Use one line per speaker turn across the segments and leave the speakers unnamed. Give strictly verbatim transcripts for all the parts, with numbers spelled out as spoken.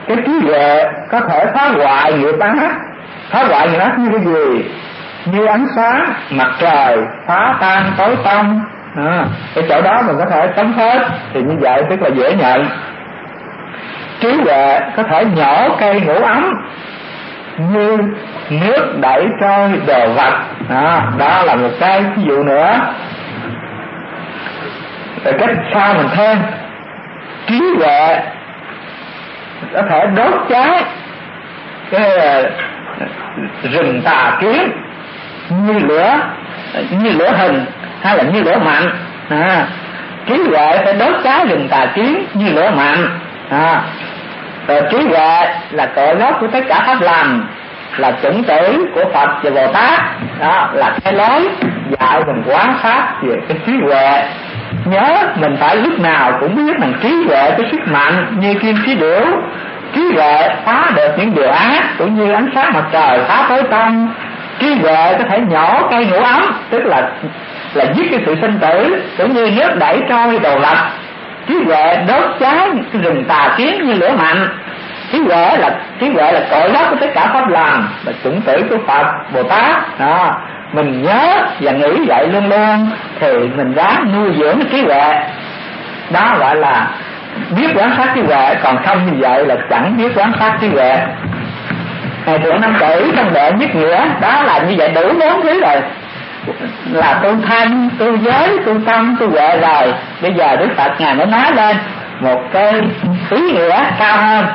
cái trí huệ có thể phá hoại nghiệp ác. Phá hoại nghiệp ác như cái gì? Như ánh sáng mặt trời phá tan tối tăm, à, cái chỗ đó mình có thể chống hết, thì như vậy tức là dễ nhận. Trí huệ có thể nhổ cây ngũ ấm như nước đẩy trôi đồ vật, à, đó là một cái ví dụ nữa. Rồi cách sau mình thêm, trí huệ có thể đốt cháy cái rừng tà kiến như lửa, như lửa hình hay là như lửa mạnh, à, trí huệ phải đốt cháy rừng tà kiến như lửa mạnh, à, rồi trí huệ là cội gốc của tất cả pháp lành, là chủng tử của Phật và Bồ Tát, đó là cái lối dạy mình quán sát về cái trí huệ. Nhớ mình phải lúc nào cũng biết rằng trí huệ có sức mạnh như kim chí điểu. Trí huệ phá được những điều ác, cũng như ánh sáng mặt trời phá tối tăm. Trí huệ có thể nhỏ cây ngũ ấm, tức là là giết cái sự sinh tử, cũng như nước đẩy trôi đồ vật. Trí huệ đốt cháy cái rừng tà kiến như lửa mạnh. Trí huệ là trí huệ là cội gốc của tất cả pháp lành, là chủng tử của Phật Bồ Tát. Đó, mình nhớ và nghĩ vậy luôn luôn thì mình ráng nuôi dưỡng cái trí huệ. Đó gọi là biết quán sát trí huệ, còn không như vậy là chẳng biết quán sát trí huệ. Ngày thượng năm tử trong đệ nhất nghĩa, đó là như vậy đủ bốn thứ rồi, là tu thanh, tu giới, tu tâm, tu huệ rồi. Bây giờ Đức Phật ngài mới nói lên một cái ý nghĩa cao hơn.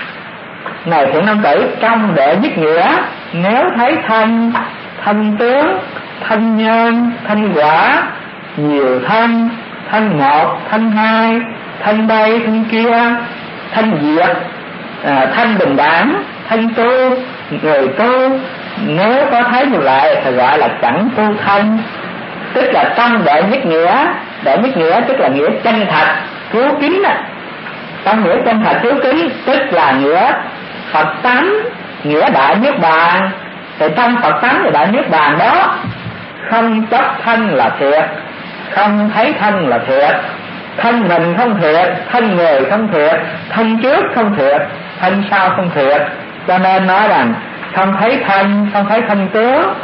Này thượng năm tử, trong đệ nhất nghĩa, nếu thấy thân, thân tướng, thân nhân, thân quả, nhiều thân, thân một, thân hai, thân đây, thân kia, thân diệt, à, thân bình đẳng, thân tu, người tu, nếu có thấy như vậy thì gọi là chẳng tu thân. Tức là trong đệ nhất nghĩa, đệ nhất nghĩa tức là nghĩa chân thật, cứu kính á. Trong nghĩa chân thật cứu kính tức là nghĩa Phật tánh, nghĩa đại niết bàn. Thì trong Phật tánh và đại niết bàn đó, không chấp thân là thiệt, không thấy thân là thiệt, thân mình không thiệt, thân người không thiệt, thân trước không thiệt, thân sau không thiệt. Cho nên nói rằng không thấy thân, không thấy thân tướng.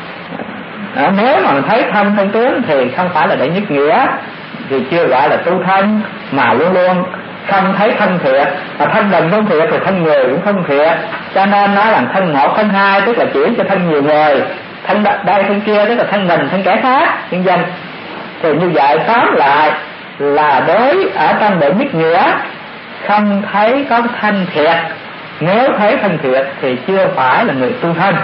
À, nếu mà mình thấy thân thân tướng thì không phải là đệ nhất nghĩa, thì chưa gọi là tu thân, mà luôn luôn không thấy thân thiệt. Mà thân mình không thiệt thì thân người cũng không thiệt. Cho nên nói rằng thân một, thân hai tức là chỉ cho thân nhiều người, thân đây thân kia tức là thân mình, thân kẻ khác, nhân dân. Thì như vậy tóm lại là đối ở trong đệ nhất nghĩa không thấy có thân thiệt. Nếu thấy thân thiệt thì chưa phải là người tu thân.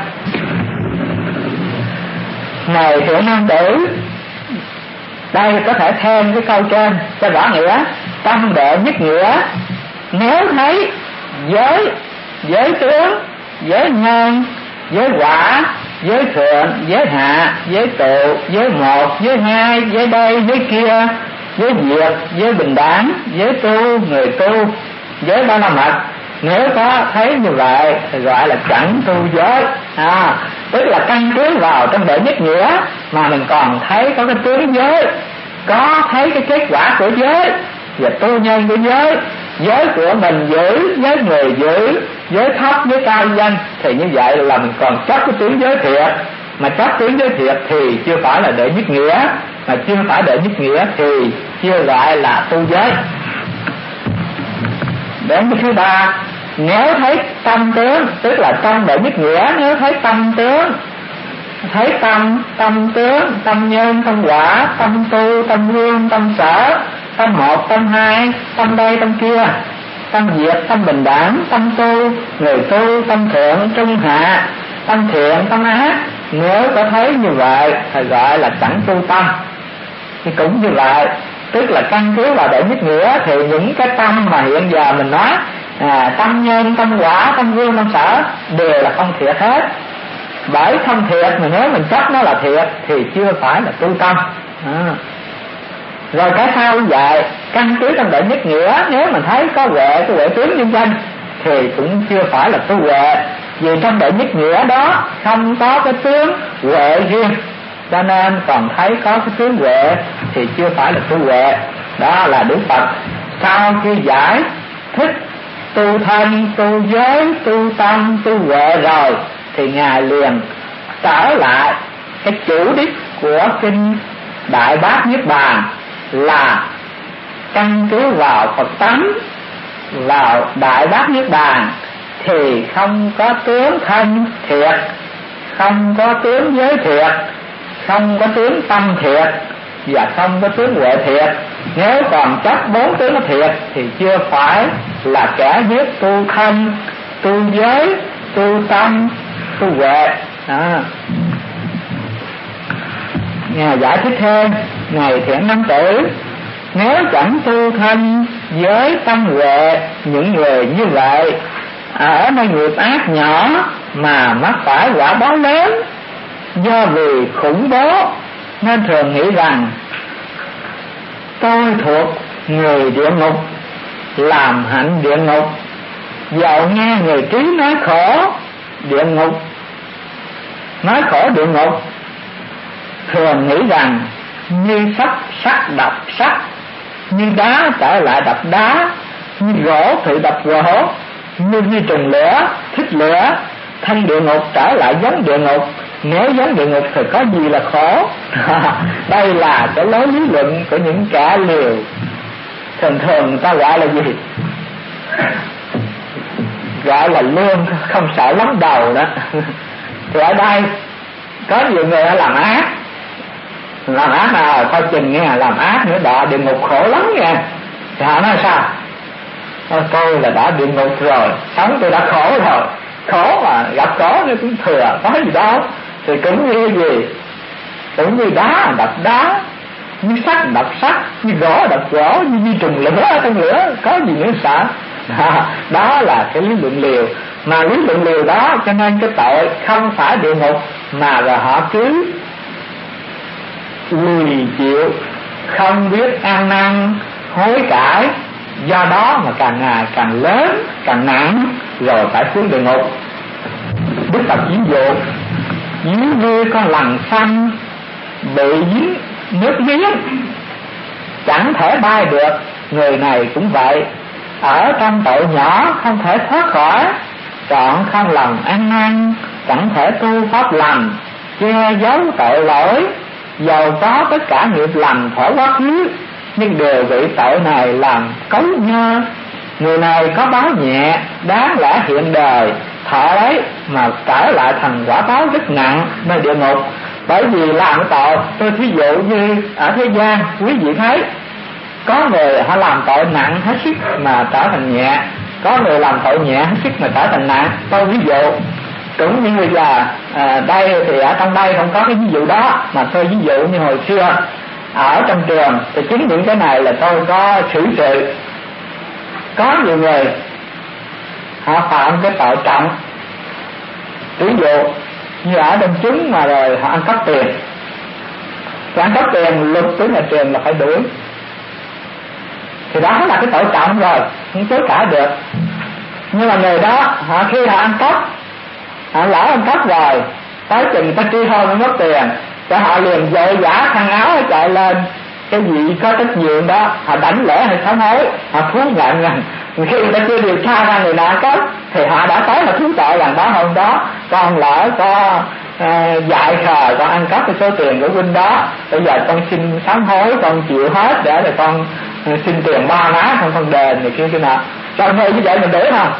Này thượng nam tử, đây có thể thêm cái câu trên cho rõ nghĩa. Trong đệ nhất nghĩa, nếu thấy giới, giới tướng, giới nhân, giới quả, giới thượng, giới hạ, giới tụ, giới một, giới hai, giới đây, giới kia, giới diệt, giới bình đẳng, giới tu, người tu, giới ba la mật, nếu có thấy như vậy thì gọi là chẳng tu giới. À, tức là căn cứ vào trong đệ nhất nghĩa mà mình còn thấy có cái tướng giới, có thấy cái kết quả của giới và tu nhân của giới, giới của mình giữ, giới người giữ, giới thấp, giới cao danh, thì như vậy là mình còn chấp cái tướng giới thiệt. Mà chấp tướng giới thiệt thì chưa phải là đệ nhất nghĩa, mà chưa phải đệ nhất nghĩa thì chưa gọi là tu giới. Đến cái thứ ba, nếu thấy tâm tướng, tức là trong đệ nhất nghĩa nếu thấy tâm tướng, thấy tâm, tâm tướng, tâm nhân, tâm quả, tâm tu, tâm hương, tâm sở, tâm một, tâm hai, tâm đây, tâm kia, tâm diệt, tâm bình đẳng, tâm tu, người tu, tâm thượng, trung hạ, tâm thiện, tâm ác, nếu có thấy như vậy thì gọi là chẳng tu tâm. Thì cũng như vậy, tức là căn cứ vào đệ nhất nghĩa thì những cái tâm mà hiện giờ mình nói, à, tâm nhân, tâm quả, tâm hương, tâm sở đều là không thiệt hết. Bởi không thiệt mà nếu mình chấp nó là thiệt thì chưa phải là tu tâm. À. Rồi cái sau như vậy, căn cứ trong đệ nhất nghĩa nếu mình thấy có huệ, có huệ tướng nhân danh thì cũng chưa phải là tu huệ, vì trong đệ nhất nghĩa đó không có cái tướng huệ riêng, cho nên còn thấy có cái tướng huệ thì chưa phải là tu huệ. Đó là Đức Phật sau khi giải thích tu thân, tu giới, tu tâm, tu huệ rồi thì Ngài liền trở lại cái chủ đích của kinh Đại Bát Niết Bàn là căn cứ vào Phật tánh, vào Đại Bát Niết Bàn thì không có tướng thân thiệt, không có tướng giới thiệt, không có tướng tâm thiệt và không có tướng huệ thiệt. Nếu còn chấp bốn tướng thiệt thì chưa phải là kẻ biết tu thân, tu giới, tu tâm, tu huệ. À. Ngài giải thích thêm: Này Thiện Nam Tử, nếu chẳng tu thân, giới, tâm, huệ, những người như vậy ở nơi nghiệp ác nhỏ mà mắc phải quả báo lớn. Do vì khủng bố nên thường nghĩ rằng tôi thuộc người địa ngục, làm hạnh địa ngục. Dạo nghe người trí nói khổ địa ngục, nói khổ địa ngục, thường nghĩ rằng như sắt sắt đập sắt, như đá trở lại đập đá, như gỗ thì đập gỗ, như như trùng lửa thích lửa, thân địa ngục trở lại giống địa ngục. Nếu giống địa ngục thì có gì là khổ? Đây là cái lối lý luận của những kẻ liều. Thường thường người ta gọi là gì? Gọi là lương không sợ lắm đầu đó. Thì ở đây có nhiều người đã làm ác, làm ác nào coi chừng nghe, làm ác nữa đọa địa ngục khổ lắm nha. Thì họ nói sao? Tôi là đã địa ngục rồi, sống tôi đã khổ rồi, khổ mà gặp khổ nó cũng thừa, có gì đâu. Thì cũng như gì? Cũng như đá đập đá, như sắt đập sắt, như gỗ đập gỗ, như, như trùng lửa trong lửa, có gì nữa sợ? À, đó là cái lý luận liều. Mà lý luận liều đó cho nên cái tội không phải địa ngục, mà là họ cứ lùi chịu, không biết ăn năn hối cải, do đó mà càng ngày càng lớn, càng nặng, rồi phải xuống địa ngục. Đức Phật ví dụ dưới nuôi con lằn xanh bị dính nước miếng chẳng thể bay được, người này cũng vậy, ở trong tội nhỏ không thể thoát khỏi, chọn không lòng ăn năn, chẳng thể tu pháp lành, che giấu tội lỗi, dầu có tất cả nghiệp lành khỏi quá khứ, nhưng đều bị tội này làm cấu nhơ. Người này có báo nhẹ, đáng lẽ hiện đời thọ lấy mà trở lại thành quả báo rất nặng nơi địa ngục. Bởi vì làm cái tội, tôi thí dụ như ở thế gian quý vị thấy, có người họ làm tội nặng hết sức mà trở thành nhẹ, có người làm tội nhẹ hết sức mà trở thành nặng. Tôi ví dụ cũng như là à, đây thì ở trong đây không có cái ví dụ đó, mà tôi ví dụ như hồi xưa ở trong trường thì chính những cái này là tôi có xử sự. Có nhiều người họ phạm cái tội trọng, ví dụ như ở trong chúng mà rồi họ ăn cắp tiền. Thì ăn cắp tiền luật của nhà trường là phải đuổi, thì đó là cái tội trọng rồi, không chối cãi được. Nhưng mà người đó họ khi họ ăn cắp, họ lỡ ăn cắp rồi, tới chừng người ta truy hôn mới mất tiền, cho họ liền vội vã khăn áo chạy lên cái gì có trách nhiệm đó, họ đánh lễ hay sám hối, họ thú nhận rằng khi người ta chưa điều tra ra người nào có thì họ đã tới là thú tội rằng đó hôm đó con lỡ có uh, dại khờ, con ăn cắp cái số tiền của huynh đó, bây giờ con xin sám hối, con chịu hết để rồi con uh, xin tiền ba má con con đền này kia kia nọ. Rồi người như vậy mình đuổi không?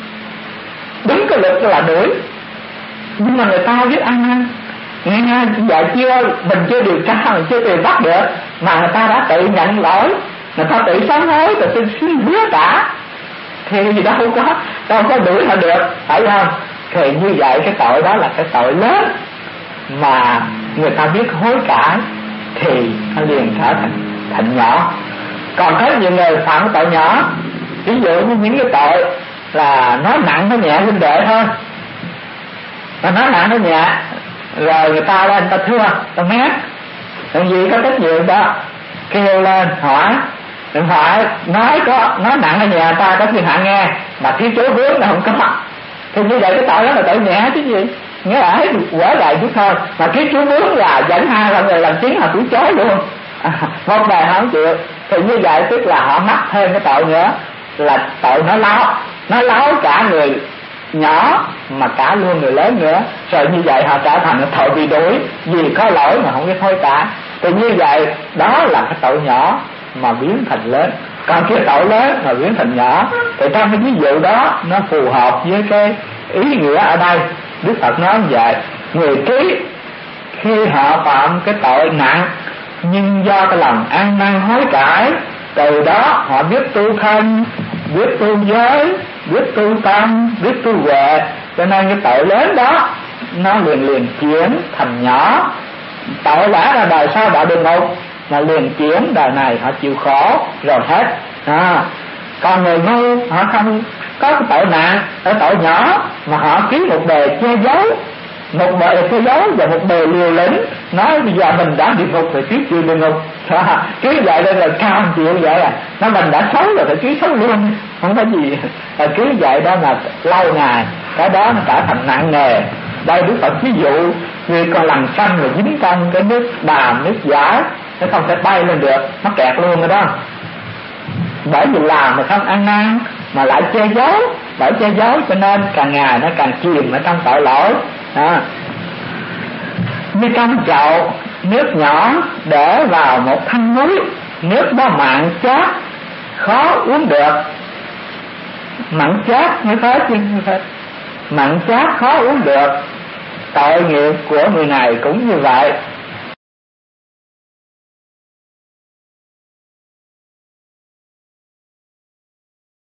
Đúng cái luật là đuổi, nhưng mà người ta biết ăn năn. Nghe nghe giờ chưa, mình chưa điều tra, mình chưa tìm bắt được, mà người ta đã tự nhận lỗi, người ta tự sám hối, tự xin xin hứa cả, thì gì đâu có đâu có đuổi họ được, phải không? Thì như vậy cái tội đó là cái tội lớn, mà người ta biết hối cải thì nó liền trở thành thành nhỏ. Còn có nhiều người phạm tội nhỏ, ví dụ như những cái tội là nói nặng nói nhẹ huynh đệ thôi, mà nói nặng nói nhẹ rồi người ta lên người ta thưa ta mét, làm gì có trách nhiệm đó, kêu lên hỏi điện thoại, nói có nói nặng hay nhẹ ta có thiên hạ nghe, mà thiếu chỗ hướng là không có, thì như vậy cái tội đó là tội nhẹ chứ gì, nghĩa là hết quả đại chút thôi, mà thiếu chỗ hướng là dẫn hai là người làm chứng họ cũng chối luôn, à, một bài không chịu, thì như vậy tức là họ mắc thêm cái tội nữa là tội nói láo, nó láo cả người nhỏ mà cả luôn người lớn nữa. Rồi như vậy họ trở thành tội bị đuổi vì có lỗi mà không biết hối cải. Thì như vậy đó là cái tội nhỏ mà biến thành lớn. Còn cái tội lớn mà biến thành nhỏ, thì trong cái ví dụ đó nó phù hợp với cái ý nghĩa ở đây. Đức Phật nói như vậy, người trí khi họ phạm cái tội nặng nhưng do cái lòng ăn năn hối cải, từ đó họ biết tu thân, biết tu giới, biết tu tâm, biết tu huệ, cho nên cái tội lớn đó nó liền liền chuyển thành nhỏ. Tội lẽ là đời sau đã được ngục, mà liền chuyển đời này họ chịu khổ rồi hết. À, còn người ngu họ không có cái tội nặng ở tội nhỏ mà họ ký một bề che giấu, một bề che giấu và một bề liều lĩnh, nói bây giờ mình đã địa ngục rồi ký chịu địa ngục. À, ký vậy đây là cao chịu vậy à, nó mình đã xấu rồi phải ký xấu luôn, không có gì. À, ký vậy đó là lâu ngày, cái đó nó trở thành nặng nề. Đây Đức Phật ví dụ vì con lằn xanh mà dính trong cái nước đàm nước giải, nó không thể bay lên được, nó kẹt luôn rồi đó. Bởi vì làm mà không ăn năn mà lại che giấu, bởi che giấu cho nên càng ngày nó càng chìm ở trong tội lỗi. À, như trong chậu nước nhỏ để vào một thanh núi, nước đó mặn chát khó uống được. Mặn chát như thế chứ như thế, mặn chát khó uống được. Tội nghiệp của người này cũng như vậy,